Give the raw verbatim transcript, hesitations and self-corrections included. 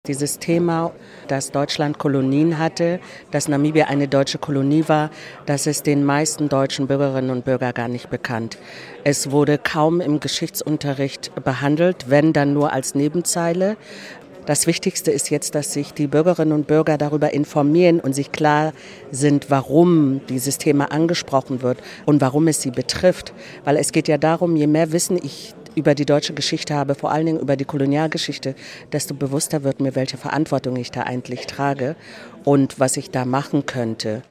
Dieses Thema, dass Deutschland Kolonien hatte, dass Namibia eine deutsche Kolonie war, das ist den meisten deutschen Bürgerinnen und Bürgern gar nicht bekannt. Es wurde kaum im Geschichtsunterricht behandelt, wenn dann nur als Nebenzeile. Das Wichtigste ist jetzt, dass sich die Bürgerinnen und Bürger darüber informieren und sich klar sind, warum dieses Thema angesprochen wird und warum es sie betrifft. Weil es geht ja darum, je mehr Wissen ich über die deutsche Geschichte habe, vor allen Dingen über die Kolonialgeschichte, desto bewusster wird mir, welche Verantwortung ich da eigentlich trage und was ich da machen könnte.